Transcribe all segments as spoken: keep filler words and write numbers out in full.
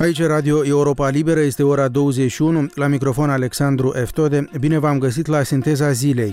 Aici Radio Europa Liberă, este ora douăzeci și unu, la microfon Alexandru Eftode. Bine v-am găsit la Sinteza Zilei.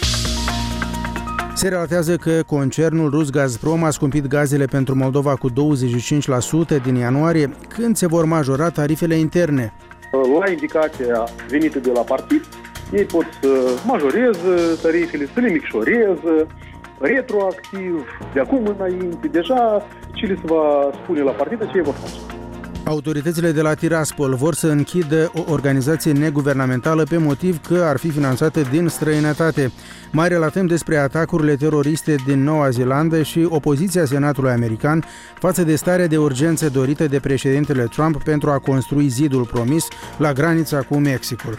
Se relatează că concernul rus Gazprom a scumpit gazele pentru Moldova cu douăzeci și cinci la sută din ianuarie. Când se vor majora tarifele interne? La indicația venită de la partid, ei pot să majoreze tarifele, să le micșoreze, retroactiv, de acum înainte. Deja ce li se va spune la partid, ce ei vor face. Autoritățile de la Tiraspol vor să închidă o organizație neguvernamentală pe motiv că ar fi finanțată din străinătate. Mai relatăm despre atacurile teroriste din Noua Zeelandă și opoziția Senatului american față de starea de urgență dorită de președintele Trump pentru a construi zidul promis la granița cu Mexicul.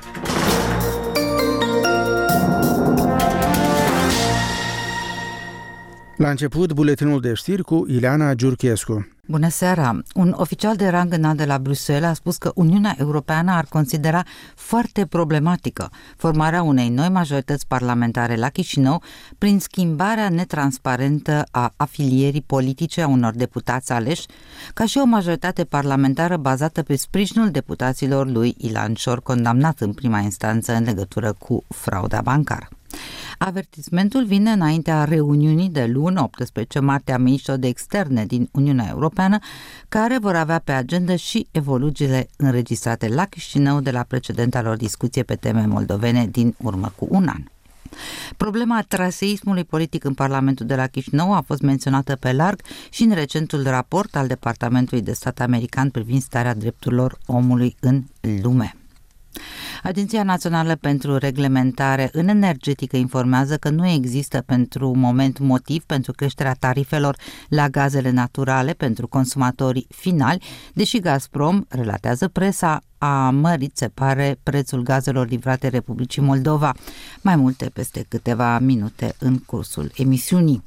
La început, buletinul de știri cu Ileana Giurchescu. Bună seara! Un oficial de rang înalt de la Bruxelles a spus că Uniunea Europeană ar considera foarte problematică formarea unei noi majorități parlamentare la Chișinău prin schimbarea netransparentă a afilierii politice a unor deputați aleși, ca și o majoritate parlamentară bazată pe sprijinul deputaților lui Ilan Șor, condamnat în prima instanță în legătură cu frauda bancară. Avertismentul vine înaintea reuniunii de luni, optsprezece martie, a miniștrilor de externe din Uniunea Europeană, care vor avea pe agenda și evoluțiile înregistrate la Chișinău de la precedenta lor discuție pe teme moldovene din urmă cu un an. Problema traseismului politic în Parlamentul de la Chișinău a fost menționată pe larg și în recentul raport al Departamentului de Stat american privind starea drepturilor omului în lume. Agenția Națională pentru Reglementare în Energetică informează că nu există pentru moment motiv pentru creșterea tarifelor la gazele naturale pentru consumatorii finali, deși Gazprom, relatează presa, a mărit, se pare, prețul gazelor livrate Republicii Moldova. Mai multe peste câteva minute în cursul emisiunii.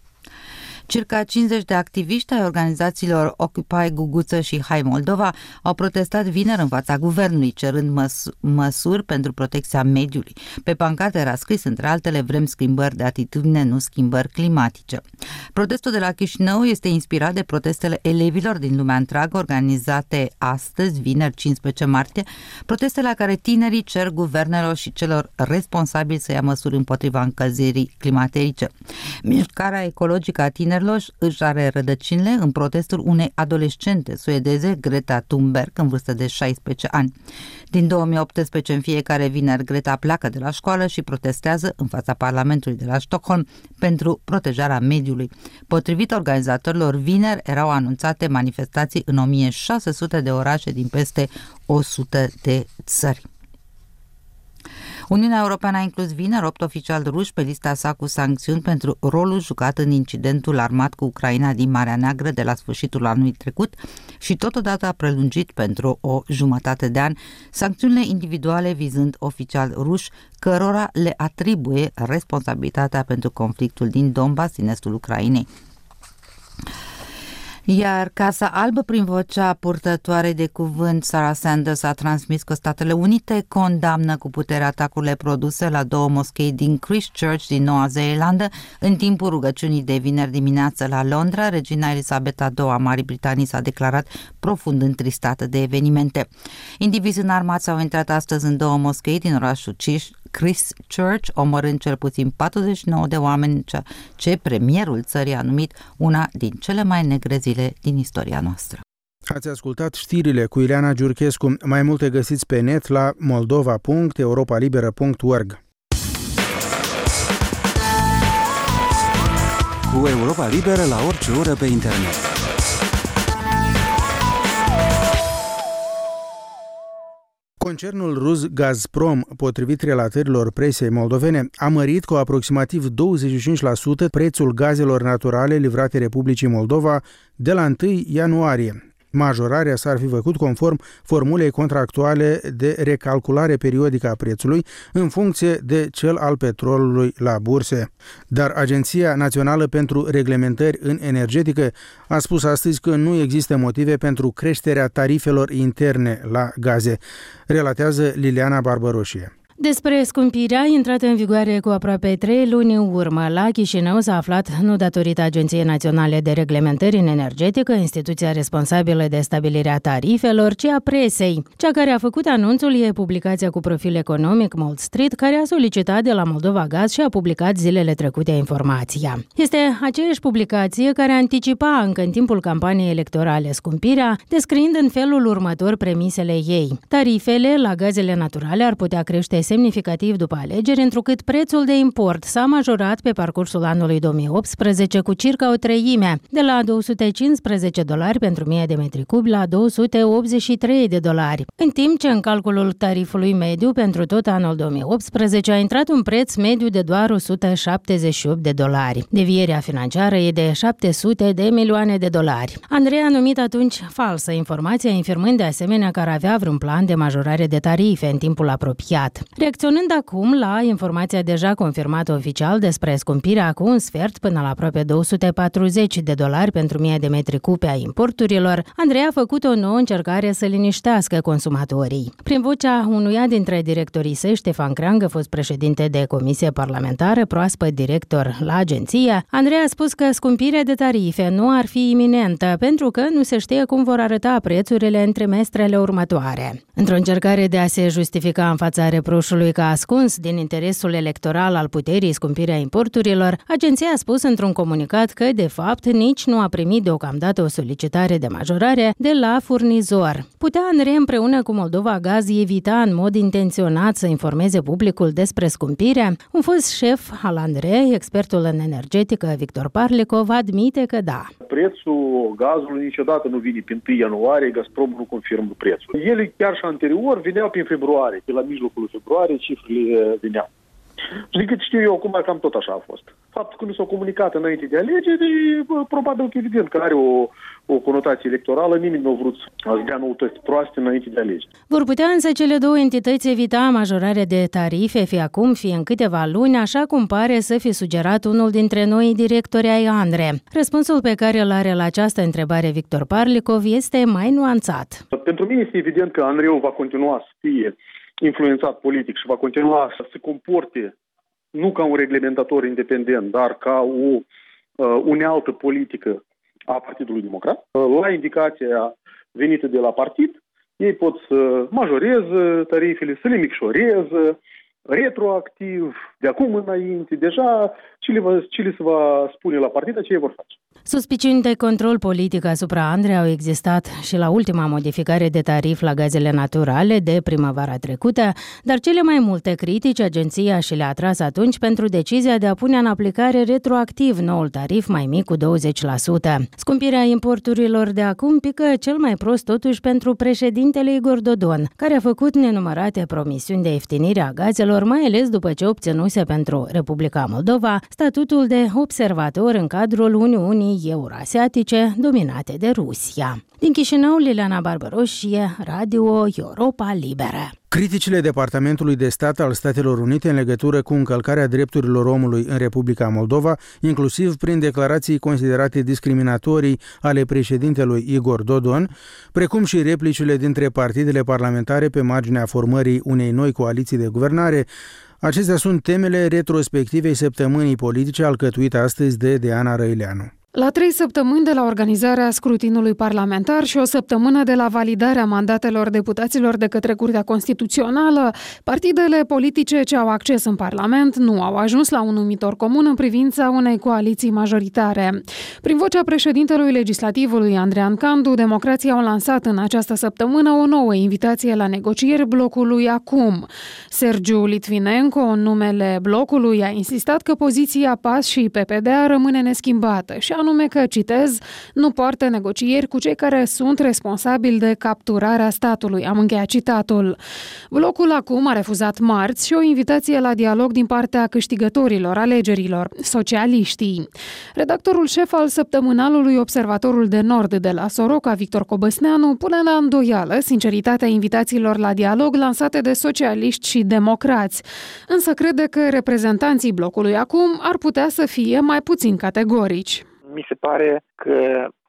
Circa cincizeci de activiști ai organizațiilor Occupy Guguță și Hai Moldova au protestat vineri în fața guvernului, cerând măs- măsuri pentru protecția mediului. Pe pancarte era scris, între altele, vrem schimbări de atitudine, nu schimbări climatice. Protestul de la Chișinău este inspirat de protestele elevilor din lumea întreagă, organizate astăzi, vineri cincisprezece martie, proteste la care tinerii cer guvernelor și celor responsabili să ia măsuri împotriva încălzirii climaterice. Mișcarea ecologică a tinerilor își are rădăcinile în protestul unei adolescente suedeze, Greta Thunberg, în vârstă de șaisprezece ani. Din două mii optsprezece, în fiecare vineri, Greta pleacă de la școală și protestează în fața Parlamentului de la Stockholm pentru protejarea mediului. Potrivit organizatorilor, vineri erau anunțate manifestații în o mie șase sute de orașe din peste o sută de țări. Uniunea Europeană a inclus vineri opt oficiali ruși pe lista sa cu sancțiuni pentru rolul jucat în incidentul armat cu Ucraina din Marea Neagră de la sfârșitul anului trecut și totodată a prelungit pentru o jumătate de an sancțiunile individuale vizând oficiali ruși cărora le atribuie responsabilitatea pentru conflictul din Donbass, din estul Ucrainei. Iar Casa Albă, prin vocea purtătoare de cuvânt Sarah Sanders, a transmis că Statele Unite condamnă cu putere atacurile produse la două moschei din Christchurch, din Noua Zeelandă, în timpul rugăciunii de vineri dimineață la Londra. Regina Elisabeta a doua a Marii Britanii s-a declarat profund întristată de evenimente. Indivizi înarmați au intrat astăzi în două moschei din orașul Christchurch, omorând cel puțin patruzeci și nouă de oameni, ce premierul țării a numit una din cele mai negre zile din istoria noastră. Ați ascultat știrile cu Ileana Giurchescu. Mai multe găsiți pe net la moldova punct europa liberă punct org. Cu Europa Liberă la orice oră pe internet. Concernul rus Gazprom, potrivit relatărilor presei moldovene, a mărit cu aproximativ douăzeci și cinci la sută prețul gazelor naturale livrate Republicii Moldova de la întâi ianuarie. Majorarea s-ar fi făcut conform formulei contractuale de recalculare periodică a prețului în funcție de cel al petrolului la burse. Dar Agenția Națională pentru Reglementări în Energetică a spus astăzi că nu există motive pentru creșterea tarifelor interne la gaze, relatează Liliana Barbăroșie. Despre scumpirea intrată în vigoare cu aproape trei luni în urmă la Chișinău s-a aflat nu datorită Agenției Naționale de Reglementări în Energetică, instituția responsabilă de stabilirea tarifelor, ci a presei. Cea care a făcut anunțul e publicația cu profil economic Mall Street, care a solicitat de la Moldova Gaz și a publicat zilele trecute informația. Este aceeași publicație care anticipa încă în timpul campaniei electorale scumpirea, descriind în felul următor premisele ei. Tarifele la gazele naturale ar putea crește semnificativ după alegeri, întrucât prețul de import s-a majorat pe parcursul anului două mii optsprezece cu circa o treime, de la două sute cincisprezece dolari pentru o mie de metri cubi la două sute optzeci și trei de dolari, în timp ce în calculul tarifului mediu pentru tot anul două mii optsprezece a intrat un preț mediu de doar o sută șaptezeci și opt de dolari. Devierea financiară e de șapte sute de milioane de dolari. Andrei a numit atunci falsă informația, infirmând de asemenea că ar avea vreun plan de majorare de tarife în timpul apropiat. Reacționând acum la informația deja confirmată oficial despre scumpirea cu un sfert până la aproape două sute patruzeci de dolari pentru o mie de metri cubi a importurilor, Andrei a făcut o nouă încercare să liniștească consumatorii. Prin vocea unuia dintre directorii săi, Ștefan Creangă, fost președinte de comisie parlamentară, proaspăt director la agenție, Andrei a spus că scumpirea de tarife nu ar fi iminentă, pentru că nu se știe cum vor arăta prețurile în trimestrele următoare. Într-o încercare de a se justifica în fața reproșului că a ascuns din interesul electoral al puterii scumpirea importurilor, agenția a spus într-un comunicat că, de fapt, nici nu a primit deocamdată o solicitare de majorare de la furnizor. Putea Andrei împreună cu Moldova Gaz evita în mod intenționat să informeze publicul despre scumpire? Un fost șef al Andrei, expertul în energetică Victor Parlicov, admite că da. Prețul gazului niciodată nu vine pe întâi ianuarie, Gazprom nu confirmă prețul. Ele chiar și anterior veneau prin februarie, pe la mijlocul februarie cifrele veneau. Și de cât știu eu, acum cam tot așa a fost. Faptul că nu s-au comunicat înainte de alegeri, probabil că evident că are o, o conotație electorală, nimeni nu a vrut să dea noutăți proaste înainte de alegeri. Vor putea însă cele două entități evita majorarea de tarife, fie acum, fie în câteva luni, așa cum pare să fi sugerat unul dintre noi directori ai ANRE. Răspunsul pe care îl are la această întrebare Victor Parlicov este mai nuanțat. Pentru mine este evident că ANRE-ul va continua să fie influențat politic și va continua să se comporte nu ca un reglementator independent, dar ca o uh, unealtă politică a Partidului Democrat. La indicația venită de la partid, ei pot să majoreze tarifele, să le micșoreze, retroactiv, de acum înainte, deja ce le, va, ce le se va spune la partid, ce ei vor face. Suspiciuni de control politic asupra Andrei au existat și la ultima modificare de tarif la gazele naturale de primăvara trecută, dar cele mai multe critici agenția și le-a atras atunci pentru decizia de a pune în aplicare retroactiv noul tarif mai mic cu douăzeci la sută. Scumpirea importurilor de acum pică cel mai prost totuși pentru președintele Igor Dodon, care a făcut nenumărate promisiuni de ieftinire a gazelor, mai ales după ce obținuse pentru Republica Moldova statutul de observator în cadrul Uniunii Eurasiatice dominate de Rusia. Din Chișinău, Liliana Barbăroșie, Radio Europa Liberă. Criticile Departamentului de Stat al Statelor Unite în legătură cu încălcarea drepturilor omului în Republica Moldova, inclusiv prin declarații considerate discriminatorii ale președintelui Igor Dodon, precum și replicile dintre partidele parlamentare pe marginea formării unei noi coaliții de guvernare, acestea sunt temele retrospectivei săptămânii politice alcătuite astăzi de Diana Răileanu. La trei săptămâni de la organizarea scrutinului parlamentar și o săptămână de la validarea mandatelor deputaților de către Curtea Constituțională, partidele politice ce au acces în Parlament nu au ajuns la un numitor comun în privința unei coaliții majoritare. Prin vocea președintelui legislativului Andrean Candu, democrații au lansat în această săptămână o nouă invitație la negocieri blocului Acum. Sergiu Litvinenko, în numele blocului, a insistat că poziția P A S și P P D A rămâne neschimbată și anume că, citez, nu poartă negocieri cu cei care sunt responsabili de capturarea statului. Am încheiat citatul. Blocul Acum a refuzat marți și o invitație la dialog din partea câștigătorilor alegerilor, socialiștii. Redactorul șef al săptămânalului Observatorul de Nord de la Soroca, Victor Cobăsneanu, pune la îndoială sinceritatea invitațiilor la dialog lansate de socialiști și democrați, însă crede că reprezentanții blocului Acum ar putea să fie mai puțin categorici. Mi se pare că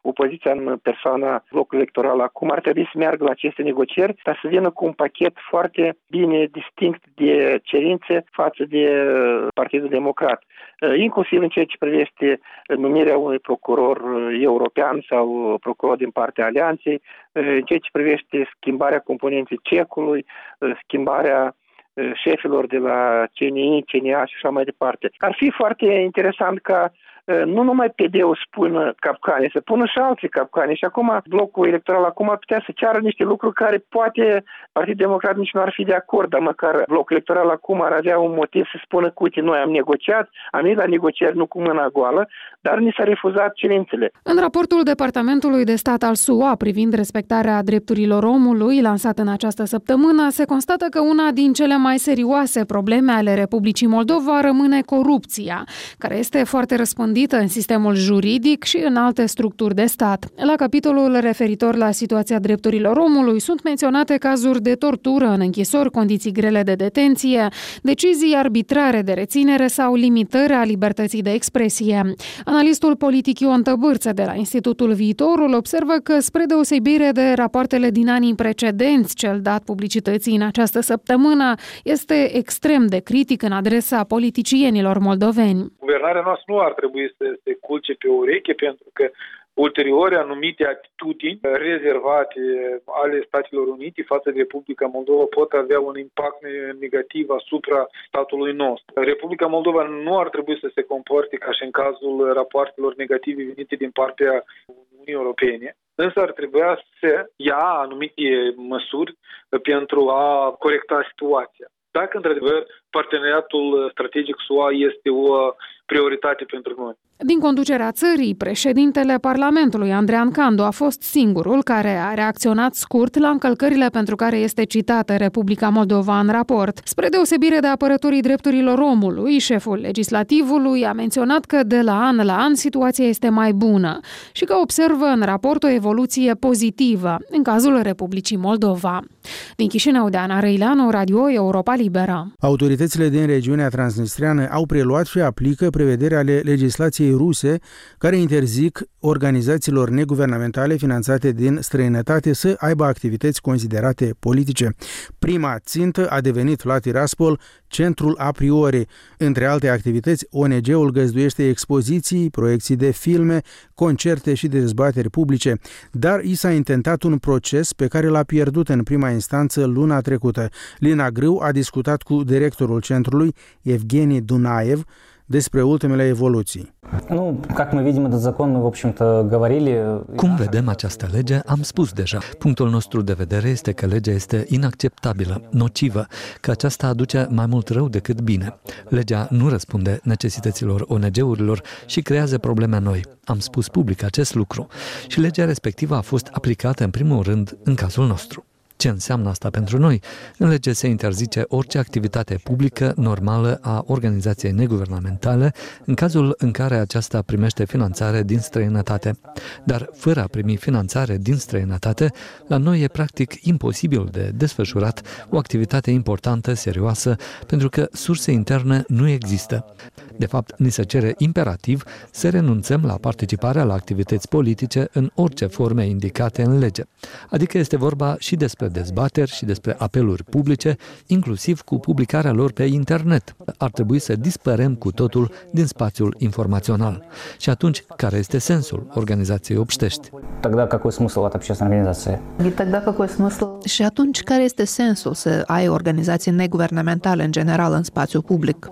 opoziția în persoana blocului electoral acum ar trebui să meargă la aceste negocieri, dar să vină cu un pachet foarte bine distinct de cerințe față de Partidul Democrat, inclusiv în ceea ce privește numirea unui procuror european sau procuror din partea Alianței, în ceea ce privește schimbarea componenței cecului, schimbarea șefilor de la C N I, C N A și așa mai departe. Ar fi foarte interesant ca nu numai P D-ul să pună capcane, să pună și alții capcane. Și acum blocul electoral acum ar putea să ceară niște lucruri care poate Partidul Democrat nici nu ar fi de acord, dar măcar blocul electoral acum ar avea un motiv să spună că, uite, noi am negociat, am venit la negocieri nu cu mâna goală, dar ni s-a refuzat cerințele. În raportul Departamentului de Stat al S U A privind respectarea drepturilor omului, lansat în această săptămână, se constată că una din cele mai serioase probleme ale Republicii Moldova rămâne corupția, care este foarte răspândită în sistemul juridic și în alte structuri de stat. La capitolul referitor la situația drepturilor omului sunt menționate cazuri de tortură în închisori, condiții grele de detenție, decizii arbitrare de reținere sau limitări a libertății de expresie. Analistul politic Ion Tăbârță de la Institutul Viitorul observă că, spre deosebire de rapoartele din anii precedenți, cel dat publicității în această săptămână este extrem de critic în adresa politicienilor moldoveni. Guvernarea noastră nu ar trebui să se culce pe ureche, pentru că ulterior anumite atitudini rezervate ale Statelor Unite față de Republica Moldova pot avea un impact negativ asupra statului nostru. Republica Moldova nu ar trebui să se comporte ca și în cazul rapoartelor negative venite din partea Uniunii Europene, însă ar trebui să ia anumite măsuri pentru a corecta situația. Dacă, într-adevăr, parteneriatul strategic S U A este o prioritate pentru noi. Din conducerea țării, președintele Parlamentului, Andrean Candu, a fost singurul care a reacționat scurt la încălcările pentru care este citată Republica Moldova în raport. Spre deosebire de apărătorii drepturilor omului, șeful legislativului a menționat că de la an la an situația este mai bună și că observă în raport o evoluție pozitivă în cazul Republicii Moldova. Din Chișinău, de Ana Răileanu, Radio Europa Liberă. Autoritățile din regiunea transnistreană au preluat și aplică prevederi ale legislației ruse care interzic organizațiilor neguvernamentale finanțate din străinătate să aibă activități considerate politice. Prima țintă a devenit la Tiraspol centrul a priori. Între alte activități, O N G-ul găzduiește expoziții, proiecții de filme, concerte și dezbateri publice, dar i s-a intentat un proces pe care l-a pierdut în prima instanță luna trecută. Lina Grâu a discutat cu directorul centrului, Evgeni Dunaev, despre ultimele evoluții. Cum vedem această lege, am spus deja. Punctul nostru de vedere este că legea este inacceptabilă, nocivă, că aceasta aduce mai mult rău decât bine. Legea nu răspunde necesităților O N G-urilor și creează probleme noi. Am spus public acest lucru și legea respectivă a fost aplicată în primul rând în cazul nostru. Ce înseamnă asta pentru noi? În lege se interzice orice activitate publică normală a organizației neguvernamentale în cazul în care aceasta primește finanțare din străinătate. Dar fără a primi finanțare din străinătate, la noi e practic imposibil de desfășurat o activitate importantă, serioasă, pentru că surse interne nu există. De fapt, ni se cere imperativ să renunțăm la participarea la activități politice în orice forme indicate în lege. Adică este vorba și despre dezbateri și despre apeluri publice, inclusiv cu publicarea lor pe internet. Ar trebui să dispărem cu totul din spațiul informațional. Și atunci, care este sensul organizației obștești? Și atunci, care este sensul să ai organizații neguvernamentale în general în spațiul public?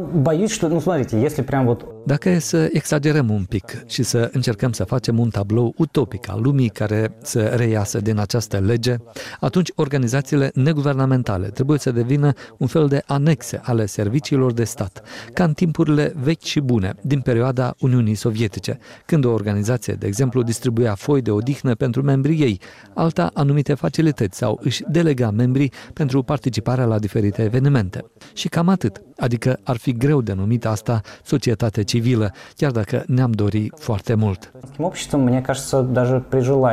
Dacă e să exagerăm un pic și să încercăm să facem un tablou utopic al lumii care să reiasă din această lege, atunci organizațiile neguvernamentale trebuie să devină un fel de anexe ale serviciilor de stat, ca în timpurile vechi și bune, din perioada Uniunii Sovietice, când o organizație, de exemplu, distribuia foi de odihnă pentru membrii ei, alta anumite facilități sau își delega membrii pentru participarea la diferite evenimente. Și cam atât, adică ar fi greu de numit asta societate civilă, chiar dacă ne-am dori foarte mult.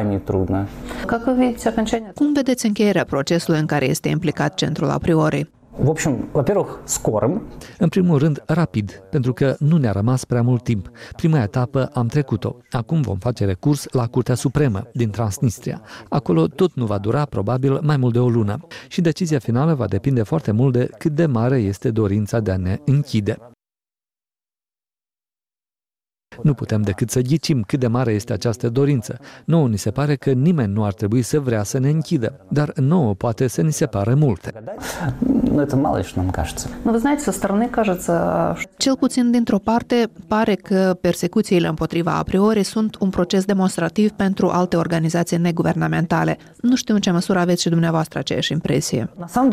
Cum vedeți încheierea procesului în care este implicat centrul a priori? În primul rând, rapid, pentru că nu ne-a rămas prea mult timp. Prima etapă am trecut-o. Acum vom face recurs la Curtea Supremă din Transnistria. Acolo tot nu va dura probabil mai mult de o lună. Și decizia finală va depinde foarte mult de cât de mare este dorința de a ne închide. Nu putem decât să ghicim cât de mare este această dorință. Nouă ni se pare că nimeni nu ar trebui să vrea să ne închidă, dar nouă poate să ni se pare multe. Cel puțin dintr-o parte, pare că persecuțiile împotriva a priori sunt un proces demonstrativ pentru alte organizații neguvernamentale. Nu știu în ce măsură aveți și dumneavoastră aceeași impresie.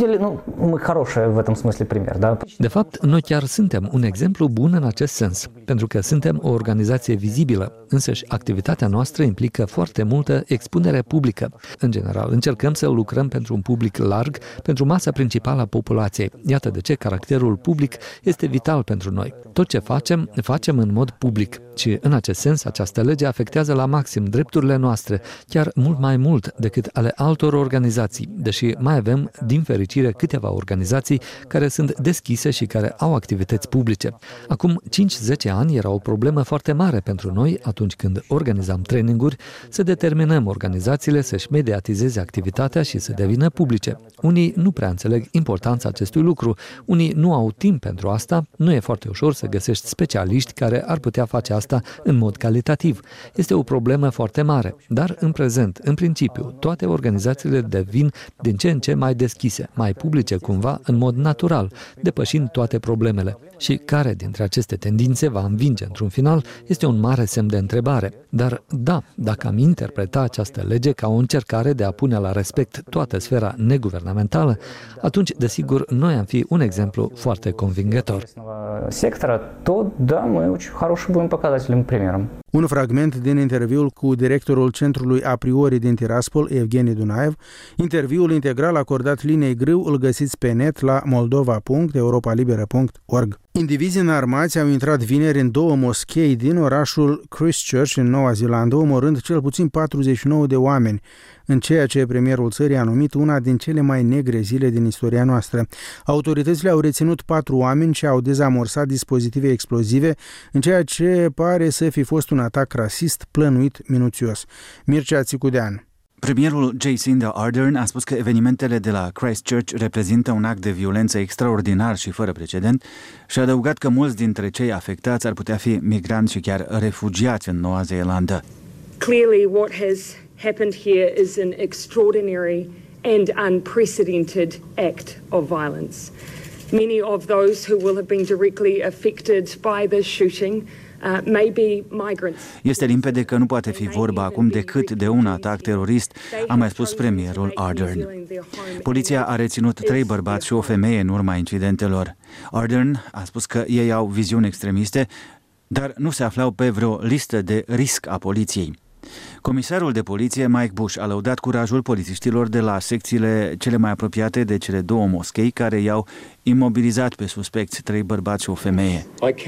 De fapt, noi chiar suntem un exemplu bun în acest sens, pentru că suntem o organizație vizibilă, însăși activitatea noastră implică foarte multă expunere publică. În general, încercăm să lucrăm pentru un public larg, pentru masa principală a populației. Iată de ce caracterul public este vital pentru noi. Tot ce facem, facem în mod public. Și în acest sens, această lege afectează la maxim drepturile noastre, chiar mult mai mult decât ale altor organizații, deși mai avem, din fericire, câteva organizații care sunt deschise și care au activități publice. Acum cinci zece ani era o problemă foarte mare pentru noi, atunci când organizam traininguri, să determinăm organizațiile să-și mediatizeze activitatea și să devină publice. Unii nu prea înțeleg importanța acestui lucru, unii nu au timp pentru asta, nu e foarte ușor să găsești specialiști care ar putea face asta în mod calitativ. Este o problemă foarte mare, dar în prezent, în principiu, toate organizațiile devin din ce în ce mai deschise, mai publice cumva, în mod natural, depășind toate problemele. Și care dintre aceste tendințe va învinge într-un final este un mare semn de întrebare. Dar da, dacă am interpreta această lege ca o încercare de a pune la respect toată sfera neguvernamentală, atunci, desigur, noi am fi un exemplu foarte convingător. Un fragment din interviul cu directorul centrului a priori din Tiraspol, Evgeni Dunaev. Interviul integral acordat liniei grâu îl găsiți pe net la moldova punct europa liberă punct org. Indivizi înarmați au intrat vineri în două moschei din orașul Christchurch, în Noua Zeelandă, omorând cel puțin patruzeci și nouă de oameni, în ceea ce premierul țării a numit una din cele mai negre zile din istoria noastră. Autoritățile au reținut patru oameni și au dezamorsat dispozitive explozive, în ceea ce pare să fi fost un atac rasist plănuit minuțios. Mircea Țicudean. Premierul Jacinda Ardern a spus că evenimentele de la Christchurch reprezintă un act de violență extraordinar și fără precedent și a adăugat că mulți dintre cei afectați ar putea fi migranți și chiar refugiați în Noua Zeelandă. Clearly what has happened here is an extraordinary and unprecedented act of violence. Many of those who will have been directly affected by the shooting Uh, maybe migrants. Este limpede că nu poate fi vorba acum decât de un atac terorist, a mai spus premierul Ardern. Poliția a reținut trei bărbați și o femeie în urma incidentelor. Ardern a spus că ei au viziuni extremiste, dar nu se aflau pe vreo listă de risc a poliției. Comisarul de poliție Mike Bush a lăudat curajul polițiștilor de la secțiile cele mai apropiate de cele două moschei care i-au imobilizat pe suspecți, trei bărbați și o femeie.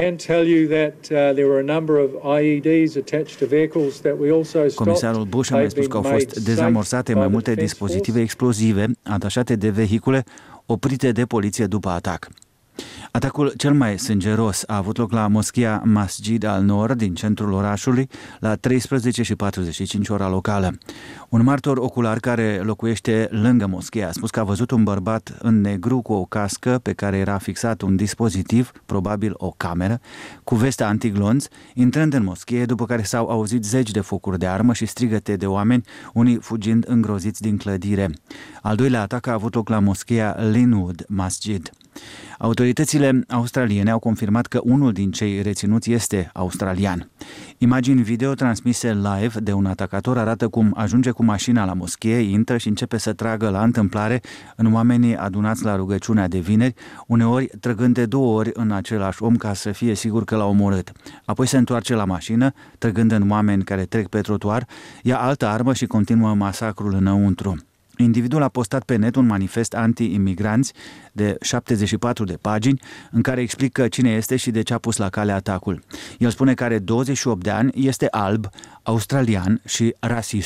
Comisarul Bush a mai spus că au fost dezamorsate mai multe dispozitive explozive atașate de vehicule oprite de poliție după atac. Atacul cel mai sângeros a avut loc la moschia Masjid al-Noor din centrul orașului la treisprezece și patruzeci și cinci ora locală. Un martor ocular care locuiește lângă moschea a spus că a văzut un bărbat în negru cu o cască pe care era fixat un dispozitiv, probabil o cameră, cu veste antiglonț, intrând în moschee, după care s-au auzit zeci de focuri de armă și strigăte de oameni, unii fugind îngroziți din clădire. Al doilea atac a avut loc la moschea Linwood Masjid. Autoritățile australiene au confirmat că unul din cei reținuți este australian. Imagini video transmise live de un atacator arată cum ajunge cu mașina la moschee, intră și începe să tragă la întâmplare în oamenii adunați la rugăciunea de vineri, uneori trăgând de două ori în același om ca să fie sigur că l-a omorât. Apoi se întoarce la mașină, trăgând în oameni care trec pe trotuar, ia altă armă și continuă masacrul înăuntru. Individul a postat pe net un manifest anti-imigranți de șaptezeci și patru de pagini în care explică cine este și de ce a pus la cale atacul. El spune că are douăzeci și opt de ani, este alb, australian și rasist.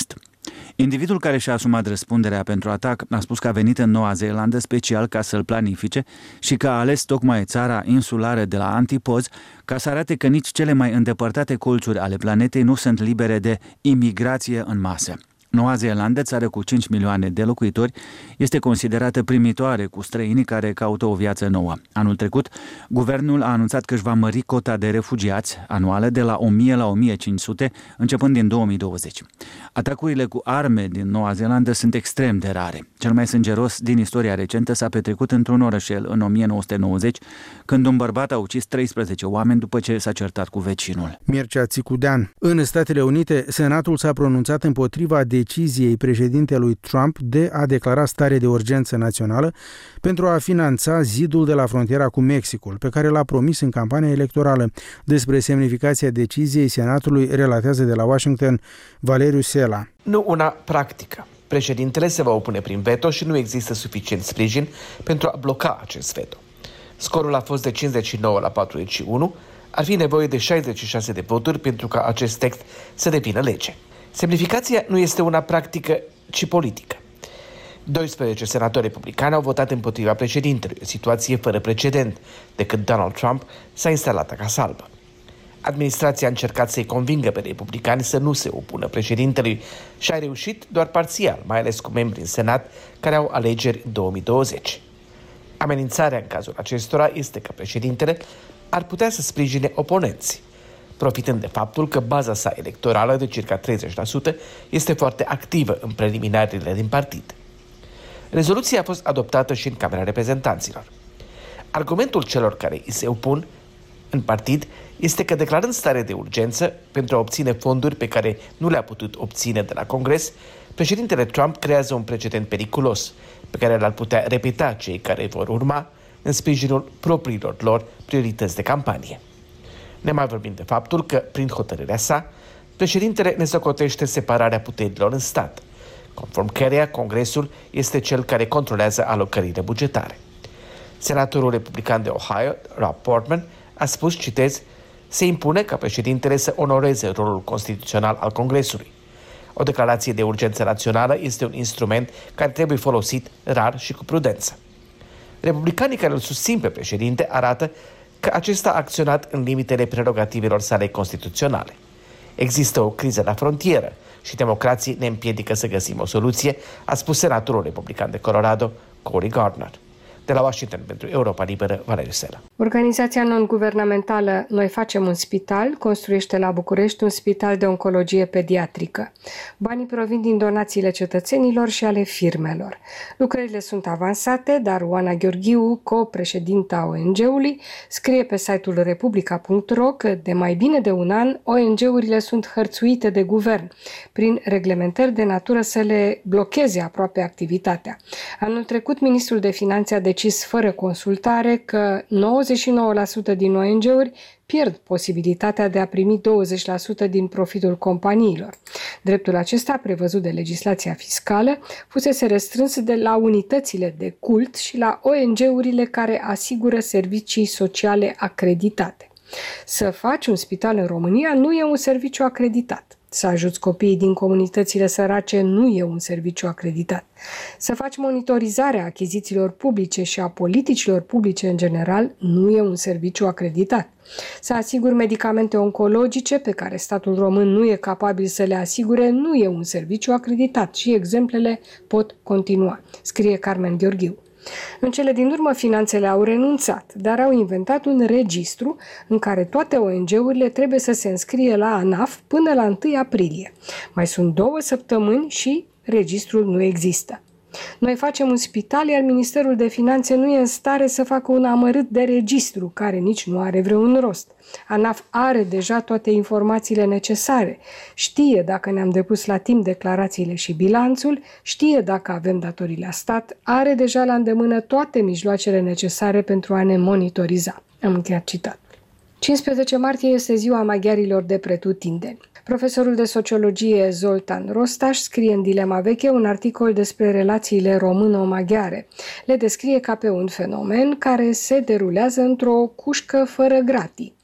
Individul care și-a asumat răspunderea pentru atac a spus că a venit în Noua Zeelandă special ca să-l planifice și că a ales tocmai țara insulară de la Antipozi ca să arate că nici cele mai îndepărtate colțuri ale planetei nu sunt libere de imigrație în masă. Noua Zeelandă, țară cu cinci milioane de locuitori, este considerată primitoare cu străinii care caută o viață nouă. Anul trecut, guvernul a anunțat că își va mări cota de refugiați anuală de la o mie la o mie cinci sute, începând din două mii douăzeci. Atacurile cu arme din Noua Zeelandă sunt extrem de rare. Cel mai sângeros din istoria recentă s-a petrecut într-un orășel în o mie nouă sute nouăzeci, când un bărbat a ucis treisprezece oameni după ce s-a certat cu vecinul. Mircea Țicudean. În Statele Unite, Senatul s-a pronunțat împotriva deciziei președintelui Trump de a declara stare de urgență națională pentru a finanța zidul de la frontiera cu Mexicul, pe care l-a promis în campania electorală. Despre semnificația deciziei Senatului relatează de la Washington Valeriu Sela. Nu una practică. Președintele se va opune prin veto și nu există suficient sprijin pentru a bloca acest veto. Scorul a fost de cincizeci și nouă la patruzeci și unu, ar fi nevoie de șaizeci și șase de voturi pentru ca acest text să devină lege. Semnificația nu este una practică, ci politică. doisprezece senatori republicani au votat împotriva președintelui, o situație fără precedent, de când Donald Trump s-a instalat Casa Albă. Administrația a încercat să-i convingă pe republicani să nu se opună președintelui și a reușit doar parțial, mai ales cu membrii în Senat care au alegeri două mii douăzeci. Amenințarea în cazul acestora este că președintele ar putea să sprijine oponenții, profitând de faptul că baza sa electorală de circa treizeci la sută este foarte activă în preliminariile din partid. Rezoluția a fost adoptată și în Camera Reprezentanților. Argumentul celor care îi se opun în partid este că, declarând stare de urgență pentru a obține fonduri pe care nu le-a putut obține de la Congres, președintele Trump creează un precedent periculos pe care l-ar putea repeta cei care vor urma în sprijinul propriilor lor priorități de campanie. Ne mai vorbim de faptul că, prin hotărârea sa, președintele ne socotește separarea puterilor în stat, conform căreia Congresul este cel care controlează alocările bugetare. Senatorul republican de Ohio, Rob Portman, a spus, citez, se impune ca președintele să onoreze rolul constituțional al Congresului. O declarație de urgență națională este un instrument care trebuie folosit rar și cu prudență. Republicanii care îl susțin pe președinte arată că acesta a acționat în limitele prerogativelor sale constituționale. Există o criză la frontieră și democrații ne împiedică să găsim o soluție, a spus senatorul republican de Colorado, Cory Gardner. De la Washington pentru Europa Liberă, Valeriu Sela. Organizația non-guvernamentală Noi facem un spital construiește la București un spital de oncologie pediatrică. Banii provin din donațiile cetățenilor și ale firmelor. Lucrările sunt avansate, dar Oana Gheorghiu, co-președinta O N G-ului, scrie pe site-ul republica punct ro că de mai bine de un an O N G-urile sunt hărțuite de guvern prin reglementări de natură să le blocheze aproape activitatea. Anul trecut, ministrul de Finanțe a decis fără consultare că nouăzeci și nouă la sută din O N G-uri pierd posibilitatea de a primi douăzeci la sută din profitul companiilor. Dreptul acesta, prevăzut de legislația fiscală, fusese restrâns de la unitățile de cult și la O N G-urile care asigură servicii sociale acreditate. Să faci un spital în România nu e un serviciu acreditat. Să ajuți copiii din comunitățile sărace nu e un serviciu acreditat. Să faci monitorizarea achizițiilor publice și a politicilor publice în general nu e un serviciu acreditat. Să asiguri medicamente oncologice pe care statul român nu e capabil să le asigure nu e un serviciu acreditat și exemplele pot continua, scrie Carmen Gheorghiu. În cele din urmă, finanțele au renunțat, dar au inventat un registru în care toate O N G-urile trebuie să se înscrie la ANAF până la întâi aprilie. Mai sunt două săptămâni și registrul nu există. Noi facem un spital, iar Ministerul de Finanțe nu e în stare să facă un amărât de registru, care nici nu are vreun rost. ANAF are deja toate informațiile necesare. Știe dacă ne-am depus la timp declarațiile și bilanțul, știe dacă avem datorii la stat, are deja la îndemână toate mijloacele necesare pentru a ne monitoriza. Am încheiat citat. cincisprezece martie este ziua maghiarilor de pretutindeni. Profesorul de sociologie Zoltan Rostaș scrie în Dilema Veche un articol despre relațiile româno-maghiare. Le descrie ca pe un fenomen care se derulează într-o cușcă fără gratii.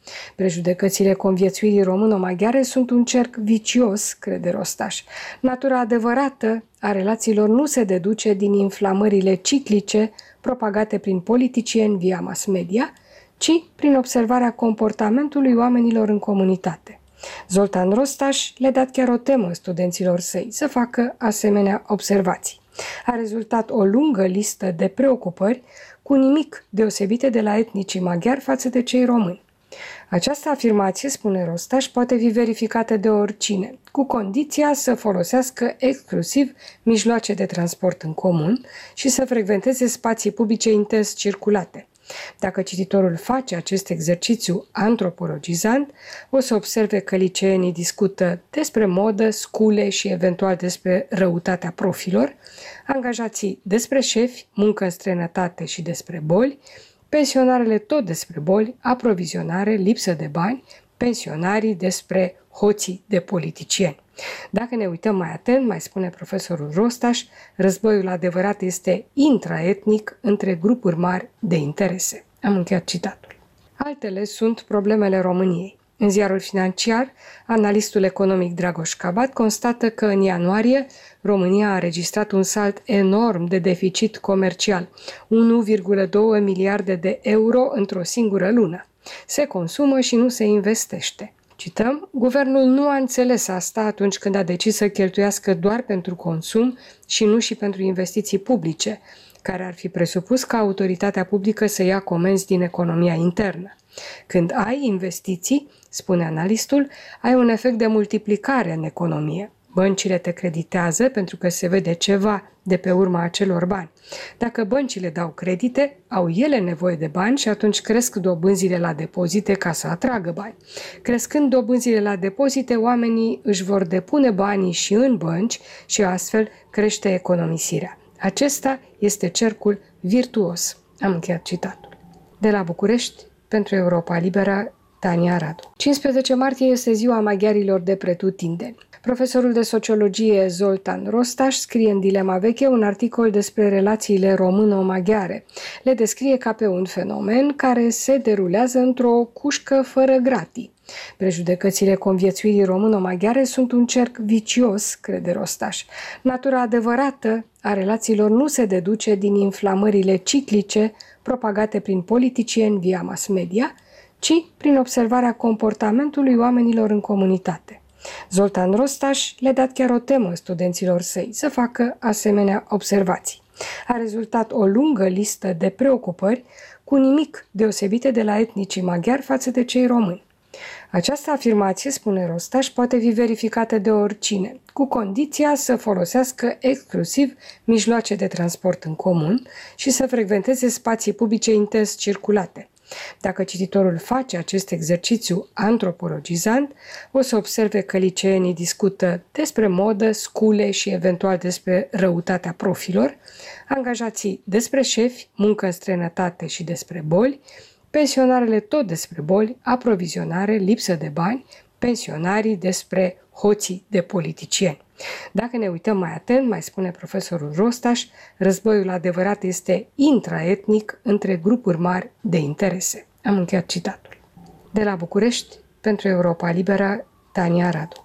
Prejudecățile conviețuirii româno-maghiare sunt un cerc vicios, crede Rostaș. Natura adevărată a relațiilor nu se deduce din inflamările ciclice propagate prin politicieni via mass media, ci prin observarea comportamentului oamenilor în comunitate. Zoltan Rostaș le-a dat chiar o temă studenților săi să facă asemenea observații. A rezultat o lungă listă de preocupări cu nimic deosebite de la etnicii maghiari față de cei români. Această afirmație, spune Rostaș, poate fi verificată de oricine, cu condiția să folosească exclusiv mijloace de transport în comun și să frecventeze spații publice intens circulate. Dacă cititorul face acest exercițiu antropologizant, o să observe că liceenii discută despre modă, scule și eventual despre răutatea profilor, angajații despre șefi, muncă în străinătate și despre boli, pensionarele tot despre boli, aprovizionare, lipsă de bani, pensionarii despre hoții de politicieni. Dacă ne uităm mai atent, mai spune profesorul Rostaș, războiul adevărat este intraetnic între grupuri mari de interese. Am încheiat citatul. Altele sunt problemele României. În ziarul Financiar, analistul economic Dragoș Cabat constată că în ianuarie România a înregistrat un salt enorm de deficit comercial, unu virgulă doi miliarde de euro într-o singură lună. Se consumă și nu se investește. Cităm, guvernul nu a înțeles asta atunci când a decis să cheltuiască doar pentru consum și nu și pentru investiții publice, care ar fi presupus ca autoritatea publică să ia comenzi din economia internă. Când ai investiții, spune analistul, ai un efect de multiplicare în economie. Băncile te creditează pentru că se vede ceva de pe urma acelor bani. Dacă băncile dau credite, au ele nevoie de bani și atunci cresc dobânzile la depozite ca să atragă bani. Crescând dobânzile la depozite, oamenii își vor depune banii și în bănci și astfel crește economisirea. Acesta este cercul virtuos. Am încheiat citatul. De la București, pentru Europa Liberă, Tania Radu. cincisprezece martie este ziua maghiarilor de pretutindeni. Profesorul de sociologie Zoltan Rostaș scrie în Dilema Veche un articol despre relațiile româno-maghiare. Le descrie ca pe un fenomen care se derulează într-o cușcă fără gratii. Prejudecățile conviețuirii româno-maghiare sunt un cerc vicios, crede Rostaș. Natura adevărată a relațiilor nu se deduce din inflamările ciclice propagate prin politicieni via mass media, ci prin observarea comportamentului oamenilor în comunitate. Zoltan Rostaș le-a dat chiar o temă studenților săi să facă asemenea observații. A rezultat o lungă listă de preocupări cu nimic deosebite de la etnicii maghiari față de cei români. Această afirmație, spune Rostaș, poate fi verificată de oricine, cu condiția să folosească exclusiv mijloace de transport în comun și să frecventeze spații publice intens circulate. Dacă cititorul face acest exercițiu antropologizant, o să observe că liceenii discută despre modă, scule și eventual despre răutatea profilor, angajații despre șefi, muncă în străinătate și despre boli, pensionarele tot despre boli, aprovizionare, lipsă de bani, pensionarii despre hoții de politicieni. Dacă ne uităm mai atent, mai spune profesorul Rostaș, războiul adevărat este intraetnic între grupuri mari de interese. Am încheiat citatul. De la București, pentru Europa Liberă, Tania Radu.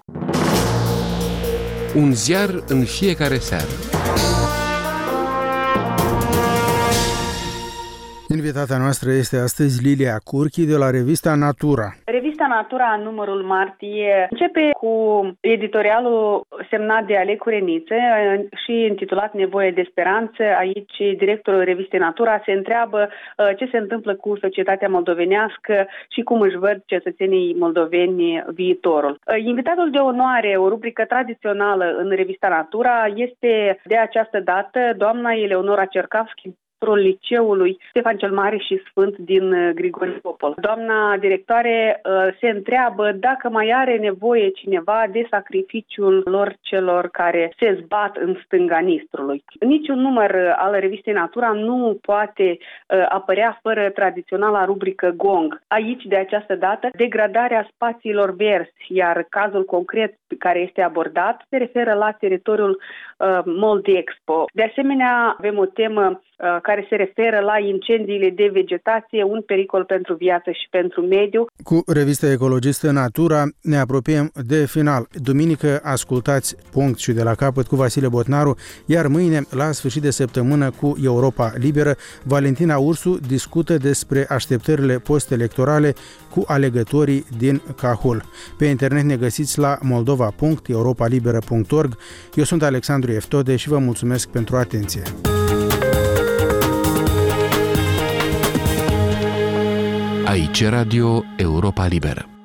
Un ziar în fiecare seară. Invitata noastră este astăzi Lilia Curchi de la revista Natura. Revista Natura, în numărul martie, începe cu editorialul semnat de Alec Cureniță și intitulat Nevoie de speranță. Aici, directorul revistei Natura se întreabă ce se întâmplă cu societatea moldovenească și cum își văd cetățenii moldoveni viitorul. Invitatul de onoare, o rubrică tradițională în revista Natura, este de această dată doamna Eleonora Cercavski, liceului Ștefan cel Mare și Sfânt din Grigore Popol. Doamna directoare se întreabă dacă mai are nevoie cineva de sacrificiul lor celor care se zbat în stânga Nistrului. Niciun număr al revistei Natura nu poate apărea fără tradiționala rubrică Gong. Aici, de această dată, degradarea spațiilor verzi, iar cazul concret care este abordat se referă la teritoriul uh, Moldexpo. De asemenea, avem o temă care se referă la incendiile de vegetație, un pericol pentru viață și pentru mediu. Cu revista ecologistă Natura ne apropiem de final. Duminică ascultați Punct și de la capăt cu Vasile Botnaru, iar mâine, la sfârșit de săptămână, cu Europa Liberă, Valentina Ursu discută despre așteptările post-electorale cu alegătorii din Cahul. Pe internet ne găsiți la moldova punct europa liberă punct org. Eu sunt Alexandru Eftode și vă mulțumesc pentru atenție. Aici Radio Europa Liberă.